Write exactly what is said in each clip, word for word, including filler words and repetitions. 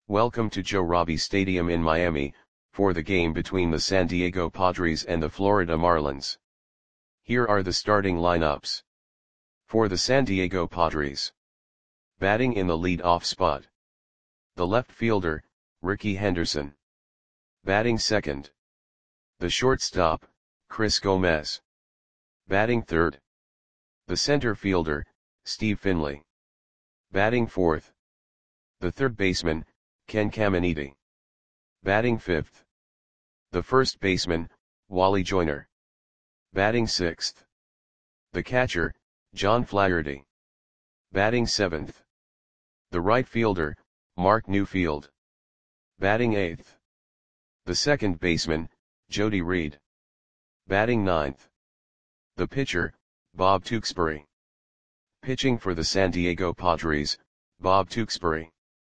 Welcome to Joe Robbie Stadium in Miami, for the game between the San Diego Padres and the Florida Marlins. Here are the starting lineups. For the San Diego Padres. Batting in the lead-off spot. The left fielder, Rickey Henderson. Batting second. The shortstop, Chris Gomez. Batting third. The center fielder, Steve Finley. Batting fourth. The third baseman, Ken Caminiti. Batting fifth. The first baseman, Wally Joyner. Batting sixth. The catcher, John Flaherty. Batting seventh. The right fielder, Mark Newfield. Batting eighth. The second baseman, Jody Reed. Batting ninth. The pitcher, Bob Tewksbury. Pitching for the San Diego Padres, Bob Tewksbury.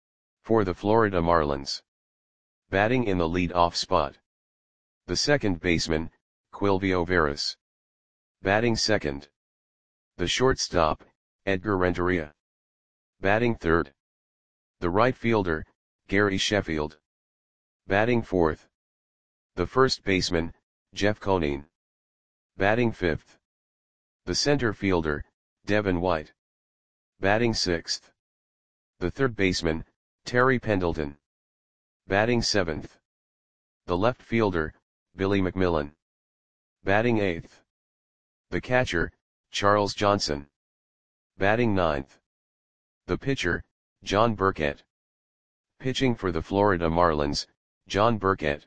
For the Florida Marlins. Batting in the lead-off spot. The second baseman, Quilvio Veras. Batting second. The shortstop, Edgar Renteria. Batting third. The right fielder, Gary Sheffield. Batting fourth. The first baseman, Jeff Conine. Batting fifth. The center fielder, Devin White. Batting sixth. The third baseman, Terry Pendleton. Batting seventh. The left fielder, Billy McMillan. Batting eighth. The catcher, Charles Johnson. Batting ninth. The pitcher, John Burkett. Pitching for the Florida Marlins, John Burkett.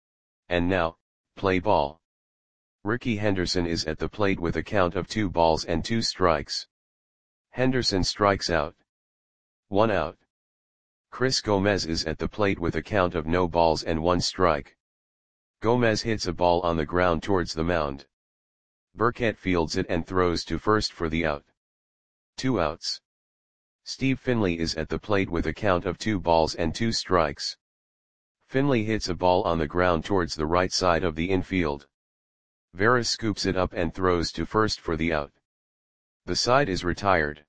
And now, play ball. Rickey Henderson is at the plate with a count of two balls and two strikes. Henderson strikes out. One out. Chris Gomez is at the plate with a count of no balls and one strike. Gomez hits a ball on the ground towards the mound. Burkett fields it and throws to first for the out. Two outs. Steve Finley is at the plate with a count of two balls and two strikes. Finley hits a ball on the ground towards the right side of the infield. Veras scoops it up and throws to first for the out. The side is retired.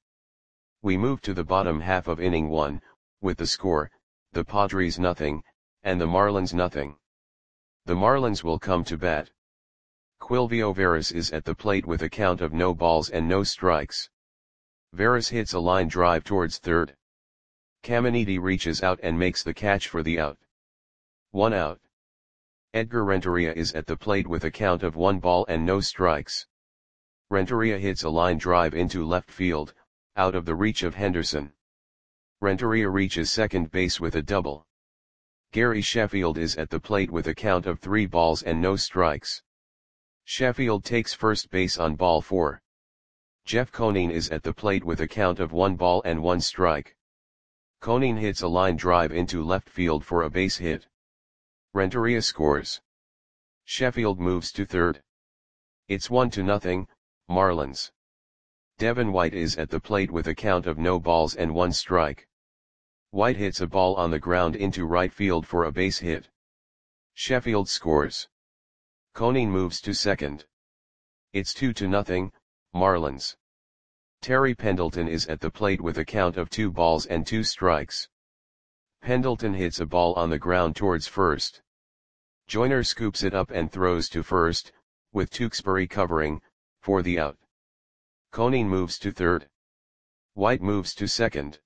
We move to the bottom half of inning one, with the score, the Padres nothing, and the Marlins nothing. The Marlins will come to bat. Quilvio Veras is at the plate with a count of no balls and no strikes. Veras hits a line drive towards third. Caminiti reaches out and makes the catch for the out. One out. Edgar Renteria is at the plate with a count of one ball and no strikes. Renteria hits a line drive into left field, out of the reach of Henderson. Renteria reaches second base with a double. Gary Sheffield is at the plate with a count of three balls and no strikes. Sheffield takes first base on ball four. Jeff Conine is at the plate with a count of one ball and one strike. Conine hits a line drive into left field for a base hit. Renteria scores. Sheffield moves to third. It's one to nothing, Marlins. Devin White is at the plate with a count of no balls and one strike. White hits a ball on the ground into right field for a base hit. Sheffield scores. Conine moves to second. It's two to nothing, Marlins. Terry Pendleton is at the plate with a count of two balls and two strikes. Pendleton hits a ball on the ground towards first. Joyner scoops it up and throws to first, with Tewksbury covering, for the out. Conine moves to third. White moves to second.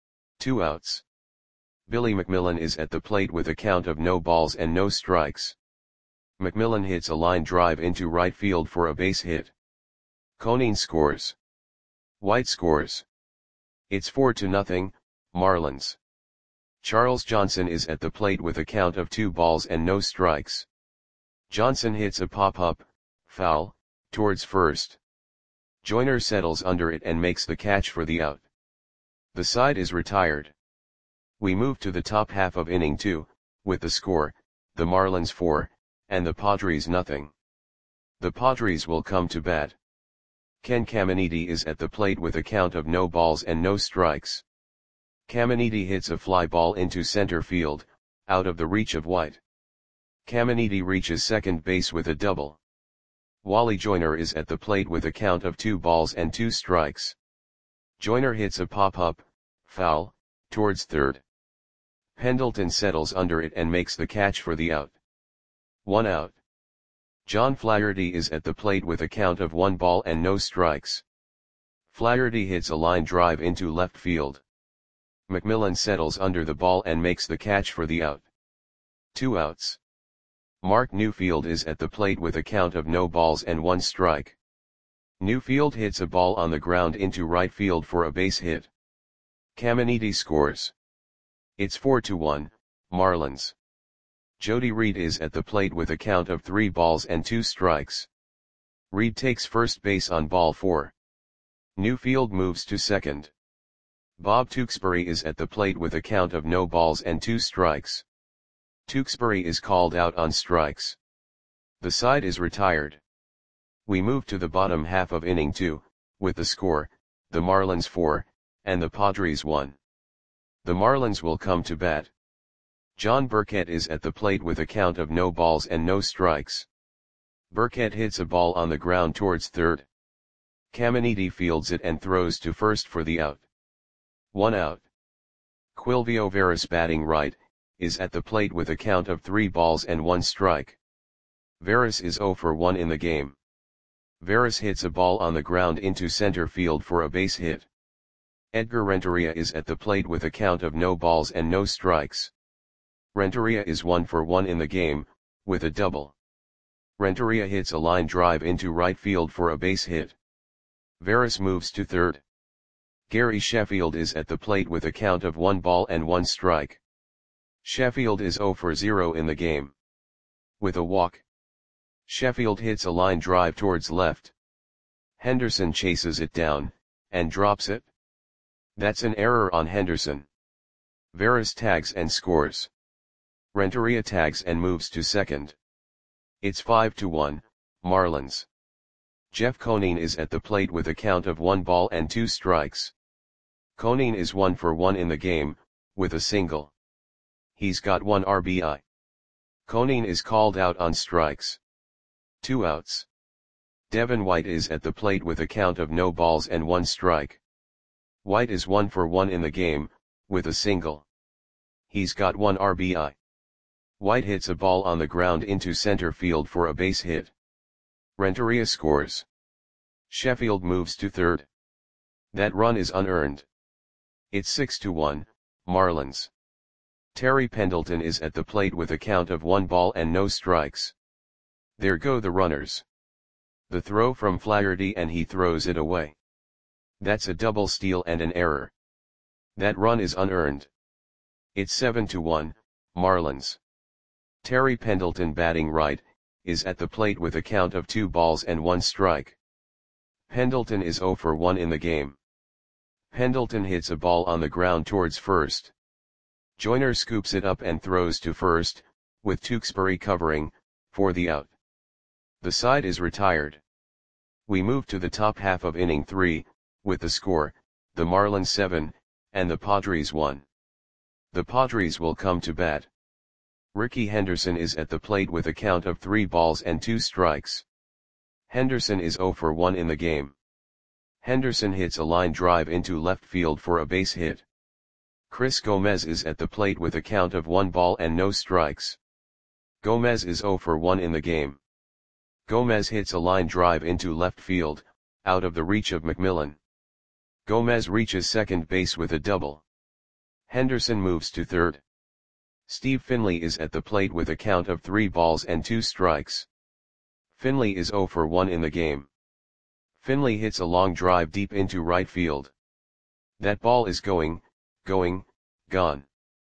Two outs. Billy McMillan is at the plate with a count of no balls and no strikes. McMillan hits a line drive into right field for a base hit. Conine scores. White scores. It's four to nothing, Marlins. Charles Johnson is at the plate with a count of two balls and no strikes. Johnson hits a pop-up, foul, towards first. Joyner settles under it and makes the catch for the out. The side is retired. We move to the top half of inning two, with the score, the Marlins four, and the Padres nothing. The Padres will come to bat. Ken Caminiti is at the plate with a count of no balls and no strikes. Caminiti hits a fly ball into center field, out of the reach of White. Caminiti reaches second base with a double. Wally Joyner is at the plate with a count of two balls and two strikes. Joyner hits a pop-up, foul, towards third. Pendleton settles under it and makes the catch for the out. One out. John Flaherty is at the plate with a count of one ball and no strikes. Flaherty hits a line drive into left field. McMillan settles under the ball and makes the catch for the out. Two outs. Mark Newfield is at the plate with a count of no balls and one strike. Newfield hits a ball on the ground into right field for a base hit. Caminiti scores. It's four to one, Marlins. Jody Reed is at the plate with a count of three balls and two strikes. Reed takes first base on ball four. Newfield moves to second. Bob Tewksbury is at the plate with a count of no balls and two strikes. Tewksbury is called out on strikes. The side is retired. We move to the bottom half of inning two, with the score, the Marlins four, and the Padres one. The Marlins will come to bat. John Burkett is at the plate with a count of no balls and no strikes. Burkett hits a ball on the ground towards third. Caminiti fields it and throws to first for the out. One out. Quilvio Veras, batting right, is at the plate with a count of three balls and one strike. Veras is zero for one in the game. Veras hits a ball on the ground into center field for a base hit. Edgar Renteria is at the plate with a count of no balls and no strikes. Renteria is one for one in the game, with a double. Renteria hits a line drive into right field for a base hit. Veras moves to third. Gary Sheffield is at the plate with a count of one ball and one strike. Sheffield is zero for zero in the game. With a walk. Sheffield hits a line drive towards left. Henderson chases it down, and drops it. That's an error on Henderson. Veras tags and scores. Renteria tags and moves to second. It's five to one, Marlins. Jeff Conine is at the plate with a count of one ball and two strikes. Conine is one for one in the game, with a single. He's got one R B I. Conine is called out on strikes. Two outs. Devin White is at the plate with a count of no balls and one strike. White is one for one in the game, with a single. He's got one R B I. White hits a ball on the ground into center field for a base hit. Renteria scores. Sheffield moves to third. That run is unearned. It's six to one, Marlins. Terry Pendleton is at the plate with a count of one ball and no strikes. There go the runners. The throw from Flaherty and he throws it away. That's a double steal and an error. That run is unearned. It's seven to one, Marlins. Terry Pendleton, batting right, is at the plate with a count of two balls and one strike. Pendleton is zero for one in the game. Pendleton hits a ball on the ground towards first. Joyner scoops it up and throws to first, with Tewksbury covering, for the out. The side is retired. We move to the top half of inning three, with the score, the Marlins seven, and the Padres one. The Padres will come to bat. Ricky Henderson is at the plate with a count of three balls and two strikes. Henderson is zero for one in the game. Henderson hits a line drive into left field for a base hit. Chris Gomez is at the plate with a count of one ball and no strikes. Gomez is zero for one in the game. Gomez hits a line drive into left field, out of the reach of McMillan. Gomez reaches second base with a double. Henderson moves to third. Steve Finley is at the plate with a count of three balls and two strikes. Finley is zero for one in the game. Finley hits a long drive deep into right field. That ball is going, going, gone.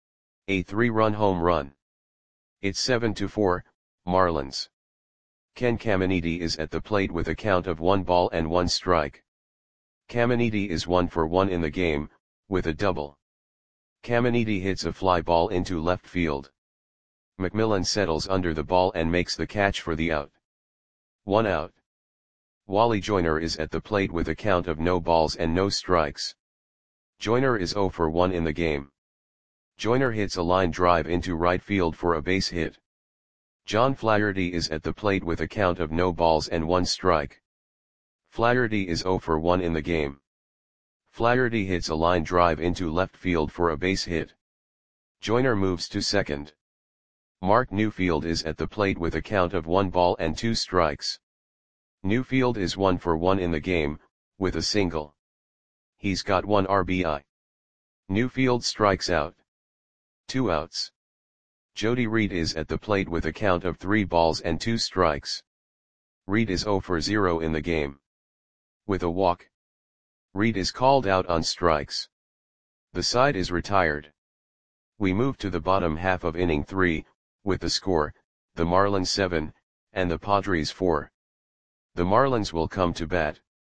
A three-run home run. It's seven to four, Marlins. Ken Caminiti is at the plate with a count of one ball and one strike. Caminiti is one for one in the game, with a double. Caminiti hits a fly ball into left field. McMillan settles under the ball and makes the catch for the out. One out. Wally Joyner is at the plate with a count of no balls and no strikes. Joyner is zero for one in the game. Joyner hits a line drive into right field for a base hit. John Flaherty is at the plate with a count of no balls and one strike. Flaherty is zero for one in the game. Flaherty hits a line drive into left field for a base hit. Joyner moves to second. Mark Newfield is at the plate with a count of one ball and two strikes. Newfield is one for one in the game, with a single. He's got one R B I. Newfield strikes out. Two outs. Jody Reed is at the plate with a count of three balls and two strikes. Reed is zero for zero in the game. With a walk. Reed is called out on strikes. The side is retired. We move to the bottom half of inning three, with the score, the Marlins seven, and the Padres four. The Marlins will come to bat.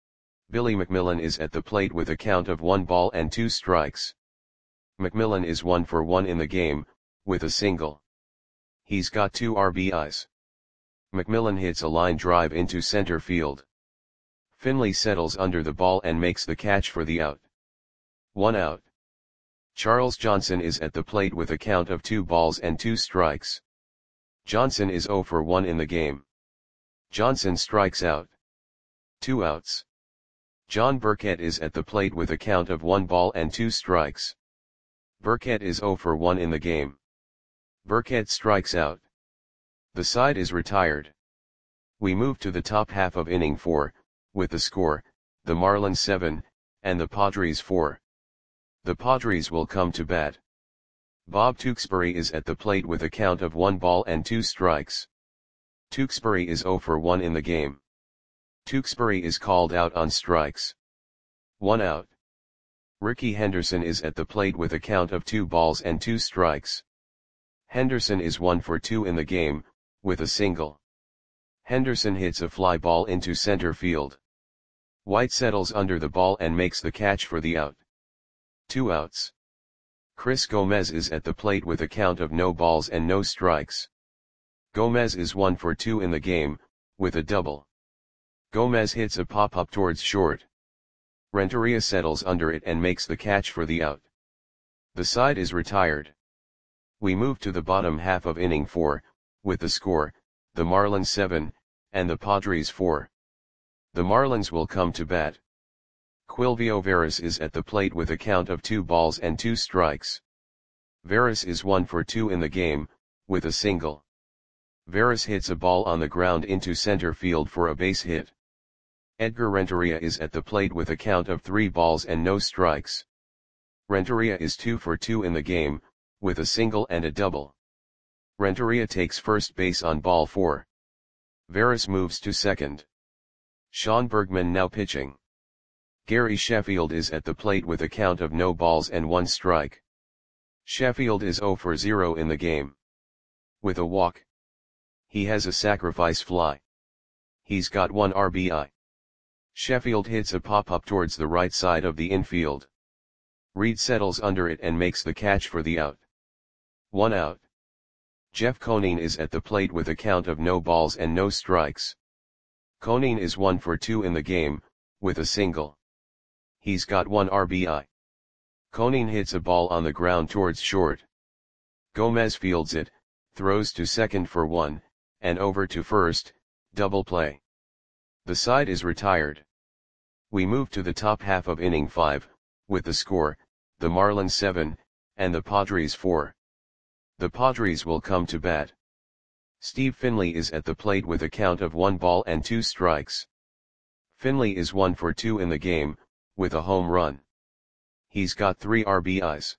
Billy McMillan is at the plate with a count of one ball and two strikes. McMillan is one for one in the game, with a single. He's got two R B Is. McMillan hits a line drive into center field. Finley settles under the ball and makes the catch for the out. One out. Charles Johnson is at the plate with a count of two balls and two strikes. Johnson is zero for one in the game. Johnson strikes out. Two outs. John Burkett is at the plate with a count of one ball and two strikes. Burkett is zero for one in the game. Burkett strikes out. The side is retired. We move to the top half of inning four, with the score, the Marlins seven, and the Padres four. The Padres will come to bat. Bob Tewksbury is at the plate with a count of one ball and two strikes. Tewksbury is zero for one in the game. Tewksbury is called out on strikes. One out. Ricky Henderson is at the plate with a count of two balls and two strikes. Henderson is one for two in the game, with a single. Henderson hits a fly ball into center field. White settles under the ball and makes the catch for the out. Two outs. Chris Gomez is at the plate with a count of no balls and no strikes. Gomez is one for two in the game, with a double. Gomez hits a pop-up towards short. Renteria settles under it and makes the catch for the out. The side is retired. We move to the bottom half of inning four, with the score, the Marlins seven, and the Padres four. The Marlins will come to bat. Quilvio Veras is at the plate with a count of two balls and two strikes. Veras is one for two in the game, with a single. Veras hits a ball on the ground into center field for a base hit. Edgar Renteria is at the plate with a count of three balls and no strikes. Renteria is two for two in the game, with a single and a double. Renteria takes first base on ball four. Veras moves to second. Sean Bergman now pitching. Gary Sheffield is at the plate with a count of no balls and one strike. Sheffield is zero for zero in the game. With a walk. He has a sacrifice fly. He's got one R B I. Sheffield hits a pop-up towards the right side of the infield. Reed settles under it and makes the catch for the out. One out. Jeff Conine is at the plate with a count of no balls and no strikes. Conine is one for two in the game, with a single. He's got one R B I. Conine hits a ball on the ground towards short. Gomez fields it, throws to second for one, and over to first, double play. The side is retired. We move to the top half of inning five, with the score, the Marlins seven, and the Padres four. The Padres will come to bat. Steve Finley is at the plate with a count of one ball and two strikes. Finley is one for two in the game, with a home run. He's got three R B Is.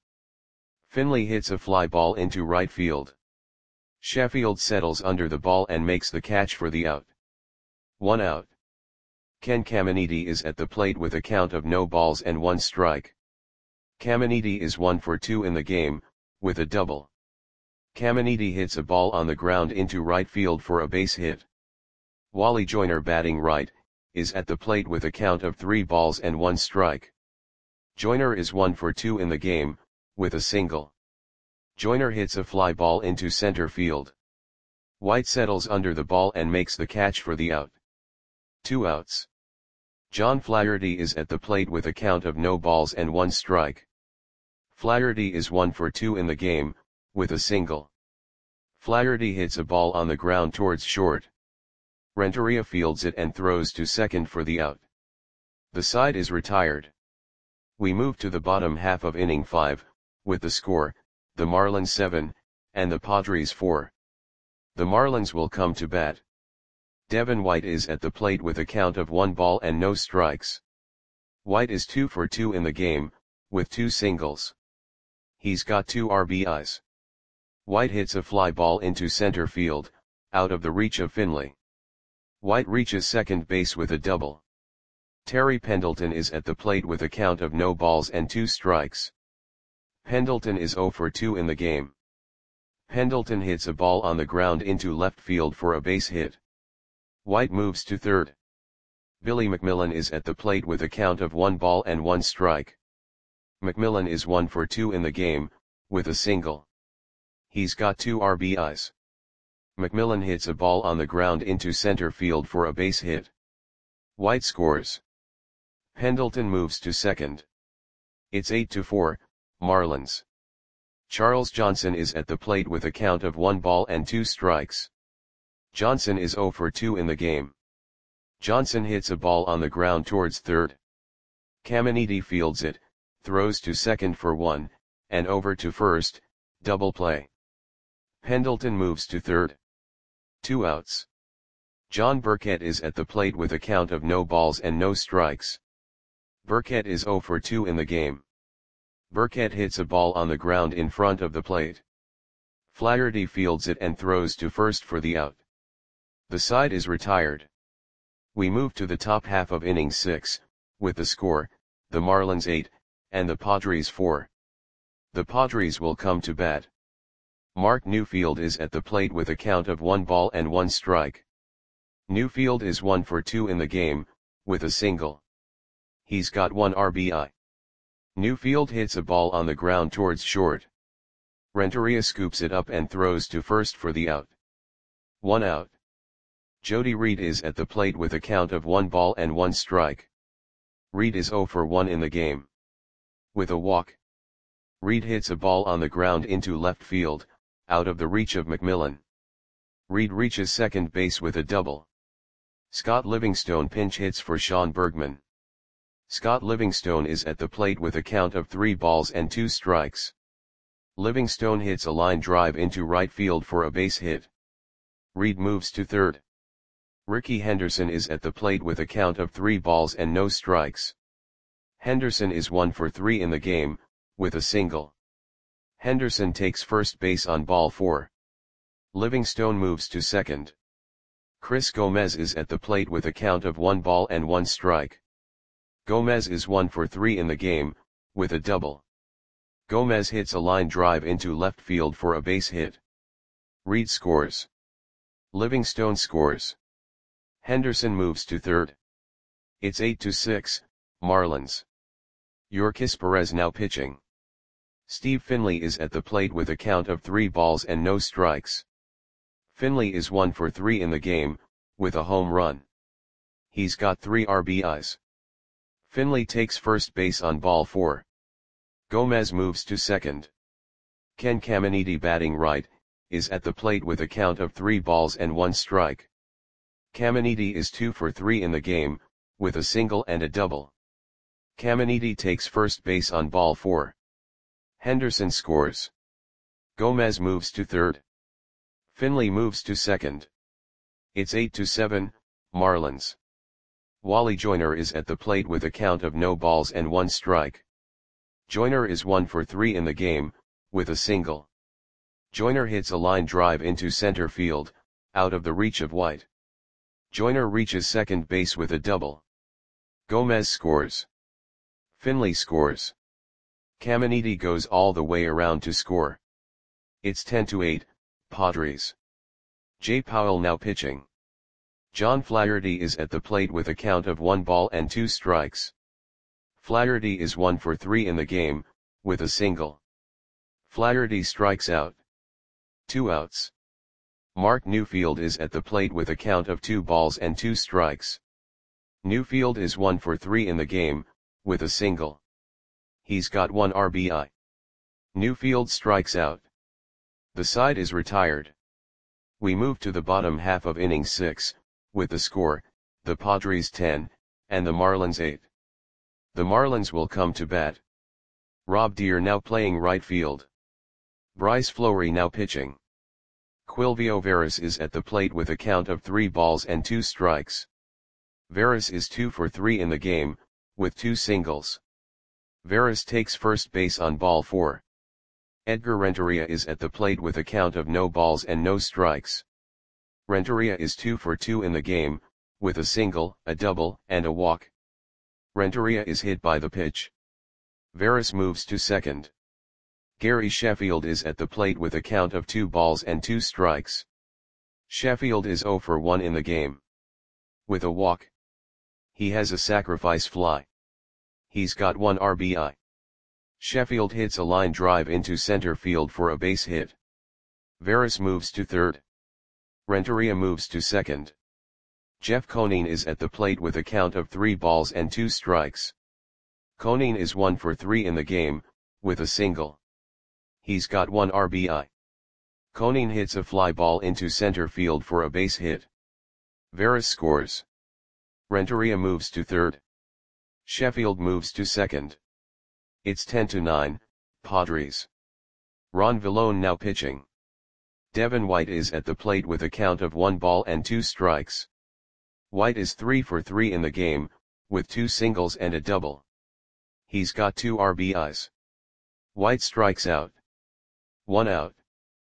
Finley hits a fly ball into right field. Sheffield settles under the ball and makes the catch for the out. One out. Ken Caminiti is at the plate with a count of no balls and one strike. Caminiti is one for two in the game, with a double. Caminiti hits a ball on the ground into right field for a base hit. Wally Joyner, batting right, is at the plate with a count of three balls and one strike. Joyner is one for two in the game, with a single. Joyner hits a fly ball into center field. White settles under the ball and makes the catch for the out. Two outs. John Flaherty is at the plate with a count of no balls and one strike. Flaherty is one for two in the game, with a single. Flaherty hits a ball on the ground towards short. Renteria fields it and throws to second for the out. The side is retired. We move to the bottom half of inning five, with the score, the Marlins seven, and the Padres four. The Marlins will come to bat. Devin White is at the plate with a count of one ball and no strikes. White is two for two in the game, with two singles. He's got two R B Is. White hits a fly ball into center field, out of the reach of Finley. White reaches second base with a double. Terry Pendleton is at the plate with a count of no balls and two strikes. Pendleton is zero for two in the game. Pendleton hits a ball on the ground into left field for a base hit. White moves to third. Billy McMillan is at the plate with a count of one ball and one strike. McMillan is one for two in the game, with a single. He's got two R B Is. McMillan hits a ball on the ground into center field for a base hit. White scores. Pendleton moves to second. It's eight to four, Marlins. Charles Johnson is at the plate with a count of one ball and two strikes. Johnson is zero for two in the game. Johnson hits a ball on the ground towards third. Caminiti fields it, throws to second for one, and over to first, double play. Pendleton moves to third. Two outs. John Burkett is at the plate with a count of no balls and no strikes. Burkett is zero for two in the game. Burkett hits a ball on the ground in front of the plate. Flaherty fields it and throws to first for the out. The side is retired. We move to the top half of inning six, with the score, the Marlins eight, and the Padres four. The Padres will come to bat. Mark Newfield is at the plate with a count of one ball and one strike. Newfield is one for two in the game, with a single. He's got one R B I. Newfield hits a ball on the ground towards short. Renteria scoops it up and throws to first for the out. One out. Jody Reed is at the plate with a count of one ball and one strike. Reed is zero for one in the game. With a walk. Reed hits a ball on the ground into left field, out of the reach of McMillan. Reed reaches second base with a double. Scott Livingstone pinch hits for Sean Bergman. Scott Livingstone is at the plate with a count of three balls and two strikes. Livingstone hits a line drive into right field for a base hit. Reed moves to third. Ricky Henderson is at the plate with a count of three balls and no strikes. Henderson is one for three in the game, with a single. Henderson takes first base on ball four. Livingstone moves to second. Chris Gomez is at the plate with a count of one ball and one strike. Gomez is one for three in the game, with a double. Gomez hits a line drive into left field for a base hit. Reed scores. Livingstone scores. Henderson moves to third. It's eight to six, Marlins. Yorkis Perez now pitching. Steve Finley is at the plate with a count of three balls and no strikes. Finley is one for three in the game, with a home run. He's got three R B Is. Finley takes first base on ball four. Gomez moves to second. Ken Caminiti batting right, is at the plate with a count of three balls and one strike. Caminiti is two for three in the game, with a single and a double. Caminiti takes first base on ball four. Henderson scores. Gomez moves to third. Finley moves to second. It's eight to seven, Marlins. Wally Joyner is at the plate with a count of no balls and one strike. Joyner is one for three in the game, with a single. Joyner hits a line drive into center field, out of the reach of White. Joyner reaches second base with a double. Gomez scores. Finley scores. Caminiti goes all the way around to score. It's ten to eight, Padres. Jay Powell now pitching. John Flaherty is at the plate with a count of one ball and two strikes. Flaherty is one for three in the game, with a single. Flaherty strikes out. Two outs. Mark Newfield is at the plate with a count of two balls and two strikes. Newfield is one for three in the game, with a single. He's got one R B I. Newfield strikes out. The side is retired. We move to the bottom half of inning six, with the score, the Padres ten, and the Marlins eight. The Marlins will come to bat. Rob Deere now playing right field. Bryce Fleury now pitching. Quilvio Veras is at the plate with a count of three balls and two strikes. Veras is two for three in the game, with two singles. Veras takes first base on ball four. Edgar Renteria is at the plate with a count of no balls and no strikes. Renteria is two for two in the game, with a single, a double, and a walk. Renteria is hit by the pitch. Veras moves to second. Gary Sheffield is at the plate with a count of two balls and two strikes. Sheffield is zero for one in the game. With a walk. He has a sacrifice fly. He's got one R B I. Sheffield hits a line drive into center field for a base hit. Veras moves to third. Renteria moves to second. Jeff Conine is at the plate with a count of three balls and two strikes. Conine is one for three in the game, with a single. He's got one R B I. Conine hits a fly ball into center field for a base hit. Veras scores. Renteria moves to third. Sheffield moves to second. It's ten to nine, Padres. Ron Villone now pitching. Devin White is at the plate with a count of one ball and two strikes. White is three for three in the game, with two singles and a double. He's got two R B Is. White strikes out. One out.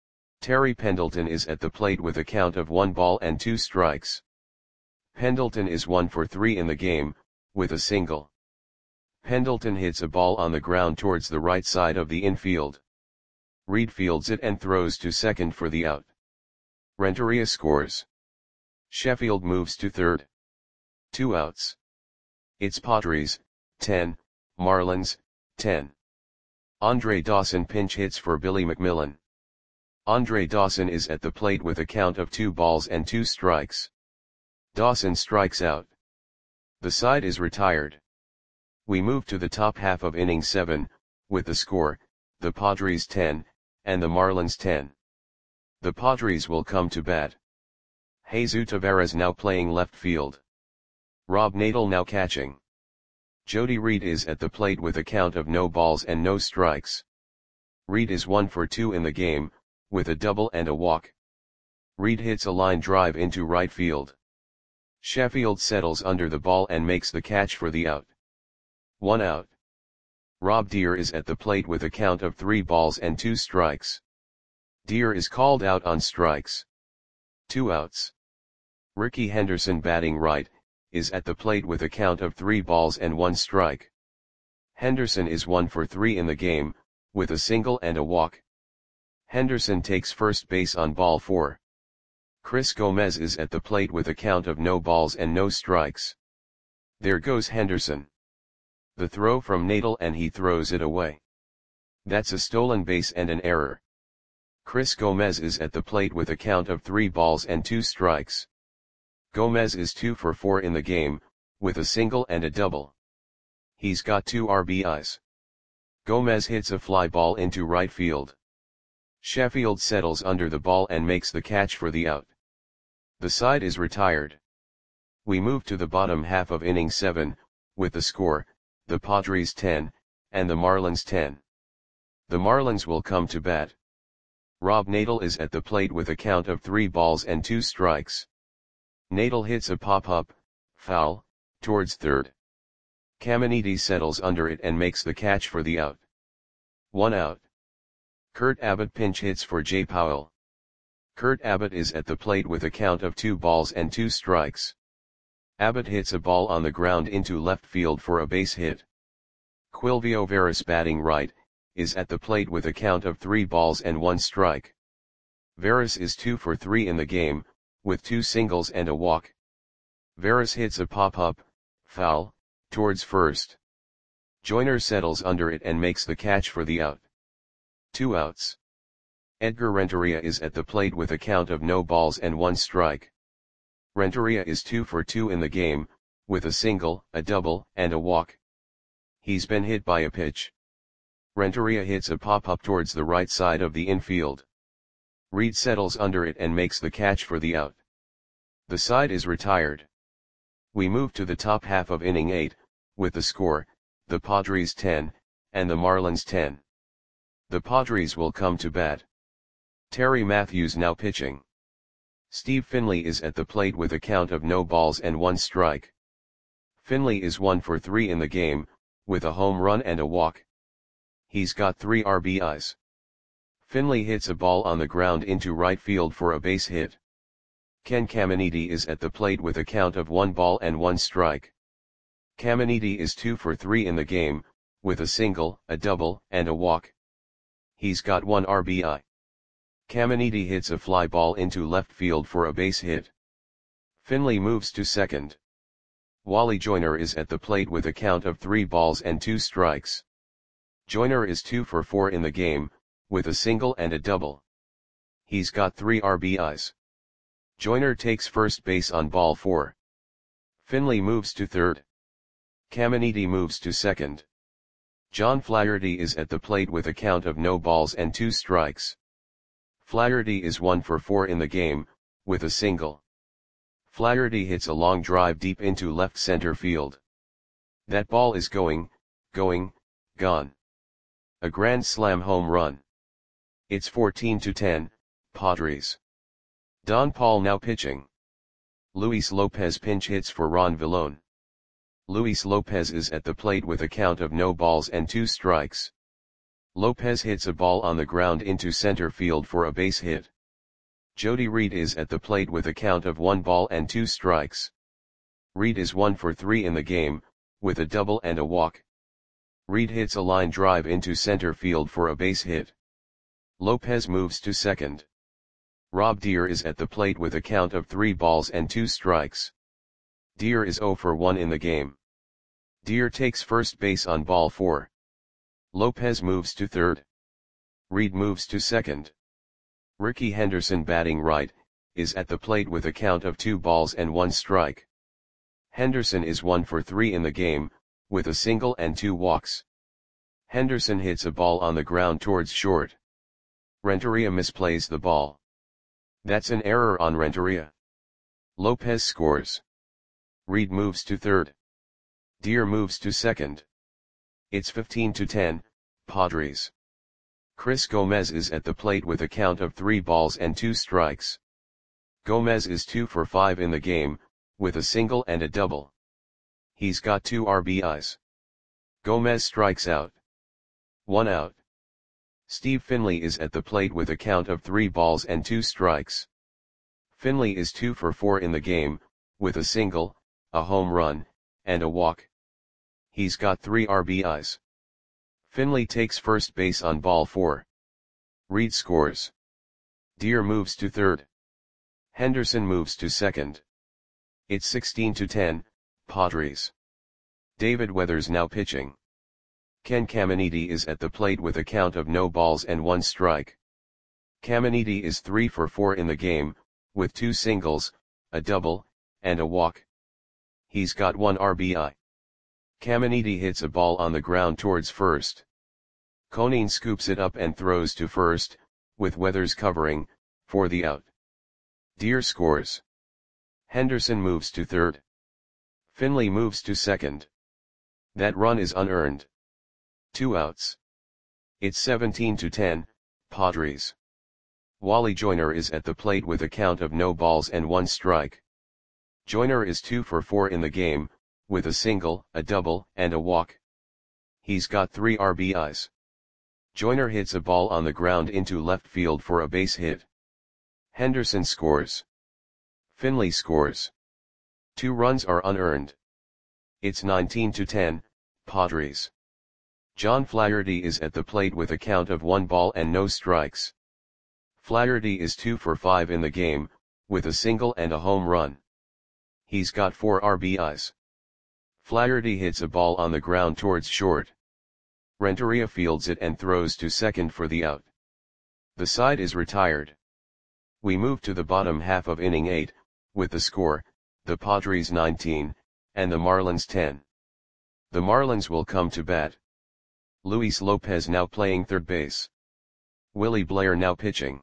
Terry Pendleton is at the plate with a count of one ball and two strikes. Pendleton is one for three in the game, with a single. Pendleton hits a ball on the ground towards the right side of the infield. Reed fields it and throws to second for the out. Renteria scores. Sheffield moves to third. Two outs. It's Padres, ten, Marlins, ten. Andre Dawson pinch hits for Billy McMillan. Andre Dawson is at the plate with a count of two balls and two strikes. Dawson strikes out. The side is retired. We move to the top half of inning seven, with the score, the Padres ten, and the Marlins ten. The Padres will come to bat. Jesus Taveras now playing left field. Rob Nadel now catching. Jody Reed is at the plate with a count of no balls and no strikes. Reed is one for two in the game, with a double and a walk. Reed hits a line drive into right field. Sheffield settles under the ball and makes the catch for the out. One out. Rob Deer is at the plate with a count of three balls and two strikes. Deer is called out on strikes. Two outs. Ricky Henderson batting right, is at the plate with a count of three balls and one strike. Henderson is one for three in the game, with a single and a walk. Henderson takes first base on ball four. Chris Gomez is at the plate with a count of no balls and no strikes. There goes Henderson. The throw from Nadel and he throws it away. That's a stolen base and an error. Chris Gomez is at the plate with a count of three balls and two strikes. Gomez is two for four in the game, with a single and a double. He's got two R B Is. Gomez hits a fly ball into right field. Sheffield settles under the ball and makes the catch for the out. The side is retired. We move to the bottom half of inning seven, with the score, the Padres ten, and the Marlins ten. The Marlins will come to bat. Rob Nadel is at the plate with a count of three balls and two strikes. Nadel hits a pop-up, foul, towards third. Caminiti settles under it and makes the catch for the out. One out. Kurt Abbott pinch hits for Jay Powell. Kurt Abbott is at the plate with a count of two balls and two strikes. Abbott hits a ball on the ground into left field for a base hit. Quilvio Veras batting right, is at the plate with a count of three balls and one strike. Veras is two for three in the game, with two singles and a walk. Veras hits a pop-up, foul, towards first. Joyner settles under it and makes the catch for the out. Two outs. Edgar Renteria is at the plate with a count of no balls and one strike. Renteria is two for two in the game, with a single, a double, and a walk. He's been hit by a pitch. Renteria hits a pop-up towards the right side of the infield. Reed settles under it and makes the catch for the out. The side is retired. We move to the top half of inning eight, with the score, the Padres ten, and the Marlins ten. The Padres will come to bat. Terry Matthews now pitching. Steve Finley is at the plate with a count of no balls and one strike. Finley is one for three in the game, with a home run and a walk. He's got three R B Is. Finley hits a ball on the ground into right field for a base hit. Ken Caminiti is at the plate with a count of one ball and one strike. Caminiti is two for three in the game, with a single, a double, and a walk. He's got one R B I. Caminiti hits a fly ball into left field for a base hit. Finley moves to second. Wally Joyner is at the plate with a count of three balls and two strikes. Joyner is two for four in the game, with a single and a double. He's got three R B Is. Joyner takes first base on ball four. Finley moves to third. Caminiti moves to second. John Flaherty is at the plate with a count of no balls and two strikes. Flaherty is one for four in the game, with a single. Flaherty hits a long drive deep into left center field. That ball is going, going, gone. A grand slam home run. It's fourteen to ten, Padres. Don Paul now pitching. Luis Lopez pinch hits for Ron Villone. Luis Lopez is at the plate with a count of no balls and two strikes. Lopez hits a ball on the ground into center field for a base hit. Jody Reed is at the plate with a count of one ball and two strikes. Reed is one for three in the game, with a double and a walk. Reed hits a line drive into center field for a base hit. Lopez moves to second. Rob Deer is at the plate with a count of three balls and two strikes. Deer is zero for one in the game. Deer takes first base on ball four. Lopez moves to third. Reed moves to second. Ricky Henderson batting right, is at the plate with a count of two balls and one strike. Henderson is one for three in the game, with a single and two walks. Henderson hits a ball on the ground towards short. Renteria misplays the ball. That's an error on Renteria. Lopez scores. Reed moves to third. Deer moves to second. It's fifteen to ten, Padres. Chris Gomez is at the plate with a count of three balls and two strikes. Gomez is two for five in the game, with a single and a double. He's got two R B Is. Gomez strikes out. One out. Steve Finley is at the plate with a count of three balls and two strikes. Finley is two for four in the game, with a single, a home run, and a walk. He's got three R B Is. Finley takes first base on ball four. Reed scores. Deer moves to third. Henderson moves to second. It's sixteen to ten, Padres. David Weathers now pitching. Ken Caminiti is at the plate with a count of no balls and one strike. Caminiti is three for four in the game, with two singles, a double, and a walk. He's got one R B I. Caminiti hits a ball on the ground towards first. Conine scoops it up and throws to first, with Weathers covering, for the out. Deer scores. Henderson moves to third. Finley moves to second. That run is unearned. Two outs. It's seventeen to ten, Padres. Wally Joyner is at the plate with a count of no balls and one strike. Joyner is two for four in the game, with a single, a double, and a walk. He's got three R B Is. Joyner hits a ball on the ground into left field for a base hit. Henderson scores. Finley scores. Two runs are unearned. It's nineteen to ten, Padres. John Flaherty is at the plate with a count of one ball and no strikes. Flaherty is two for five in the game, with a single and a home run. He's got four R B Is. Flaherty hits a ball on the ground towards short. Renteria fields it and throws to second for the out. The side is retired. We move to the bottom half of inning eight, with the score, the Padres nineteen, and the Marlins ten. The Marlins will come to bat. Luis Lopez now playing third base. Willie Blair now pitching.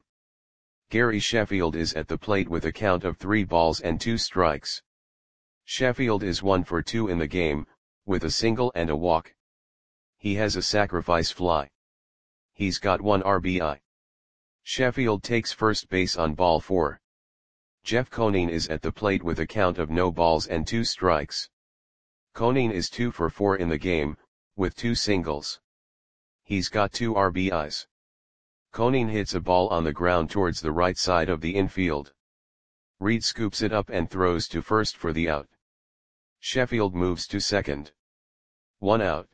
Gary Sheffield is at the plate with a count of three balls and two strikes. Sheffield is one for two in the game, with a single and a walk. He has a sacrifice fly. He's got one R B I. Sheffield takes first base on ball four. Jeff Conine is at the plate with a count of no balls and two strikes. Conine is two for four in the game, with two singles. He's got two R B Is. Conine hits a ball on the ground towards the right side of the infield. Reed scoops it up and throws to first for the out. Sheffield moves to second. One out.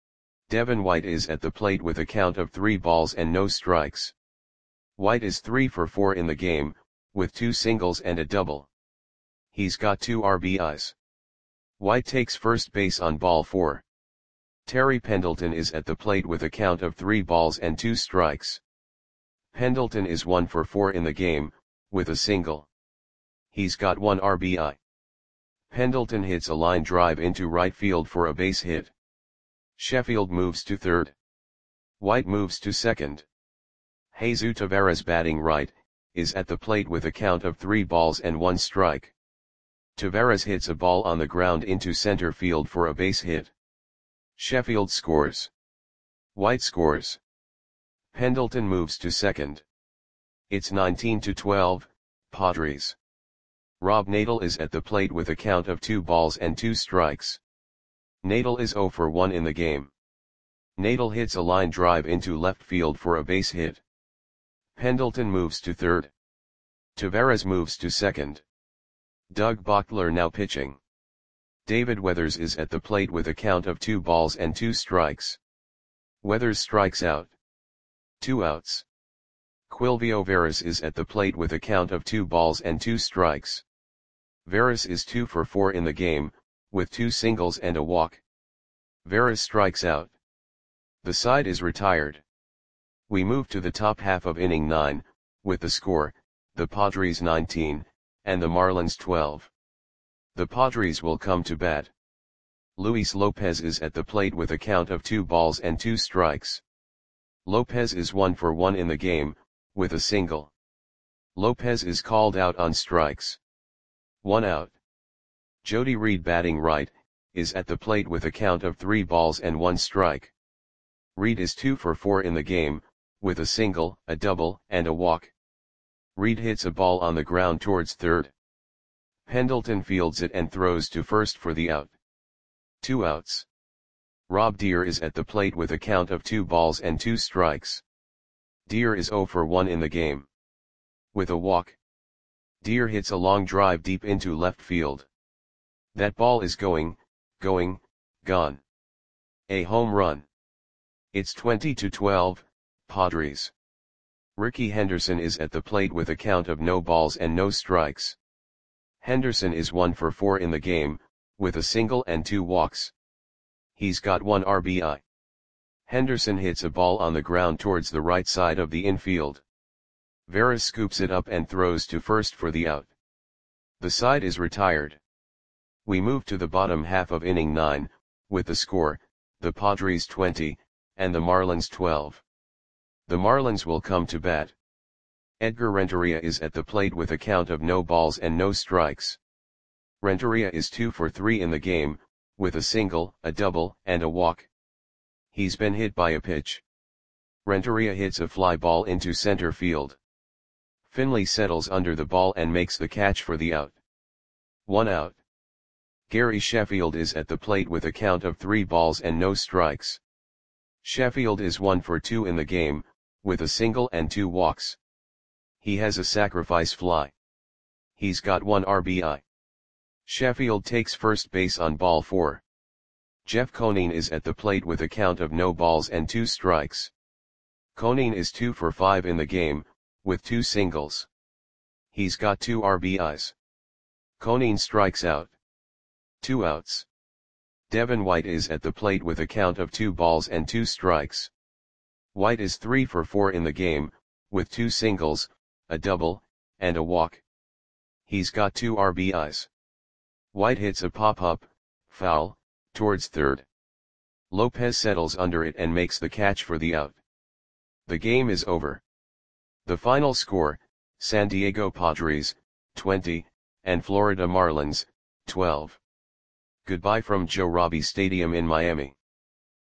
Devin White is at the plate with a count of three balls and no strikes. White is three for four in the game, with two singles and a double. He's got two R B Is. White takes first base on ball four. Terry Pendleton is at the plate with a count of three balls and two strikes. Pendleton is one for four in the game, with a single. He's got one R B I. Pendleton hits a line drive into right field for a base hit. Sheffield moves to third. White moves to second. Jesus Taveras, batting right, is at the plate with a count of three balls and one strike. Taveras hits a ball on the ground into center field for a base hit. Sheffield scores. White scores. Pendleton moves to second. It's nineteen to twelve, Padres. Rob Nadel is at the plate with a count of two balls and two strikes. Nadel is zero for one in the game. Nadel hits a line drive into left field for a base hit. Pendleton moves to third. Taveras moves to second. Doug Bochtler now pitching. David Weathers is at the plate with a count of two balls and two strikes. Weathers strikes out. Two outs. Quilvio Veras is at the plate with a count of two balls and two strikes. Veras is two for four in the game, with two singles and a walk. Veras strikes out. The side is retired. We move to the top half of inning nine, with the score, the Padres nineteen, and the Marlins twelve. The Padres will come to bat. Luis Lopez is at the plate with a count of two balls and two strikes. Lopez is one for one in the game, with a single. Lopez is called out on strikes. One out. Jody Reed, batting right, is at the plate with a count of three balls and one strike. Reed is two for four in the game, with a single, a double, and a walk. Reed hits a ball on the ground towards third. Pendleton fields it and throws to first for the out. Two outs. Rob Deer is at the plate with a count of two balls and two strikes. Deer is zero for one in the game. With a walk. Deer hits a long drive deep into left field. That ball is going, going, gone. A home run. It's twenty to twelve, Padres. Ricky Henderson is at the plate with a count of no balls and no strikes. Henderson is one for four in the game, with a single and two walks. He's got one R B I. Henderson hits a ball on the ground towards the right side of the infield. Veras scoops it up and throws to first for the out. The side is retired. We move to the bottom half of inning nine, with the score, the Padres twenty, and the Marlins twelve. The Marlins will come to bat. Edgar Renteria is at the plate with a count of no balls and no strikes. Renteria is two for three in the game, with a single, a double, and a walk. He's been hit by a pitch. Renteria hits a fly ball into center field. Finley settles under the ball and makes the catch for the out. One out. Gary Sheffield is at the plate with a count of three balls and no strikes. Sheffield is one for two in the game, with a single and two walks. He has a sacrifice fly. He's got one R B I. Sheffield takes first base on ball four. Jeff Conine is at the plate with a count of no balls and two strikes. Conine is two for five in the game, with two singles. He's got two R B Is. Conine strikes out. Two outs. Devin White is at the plate with a count of two balls and two strikes. White is three for four in the game, with two singles, a double, and a walk. He's got two R B Is. White hits a pop-up, foul, towards third. Lopez settles under it and makes the catch for the out. The game is over. The final score, San Diego Padres, twenty, and Florida Marlins, twelve. Goodbye from Joe Robbie Stadium in Miami.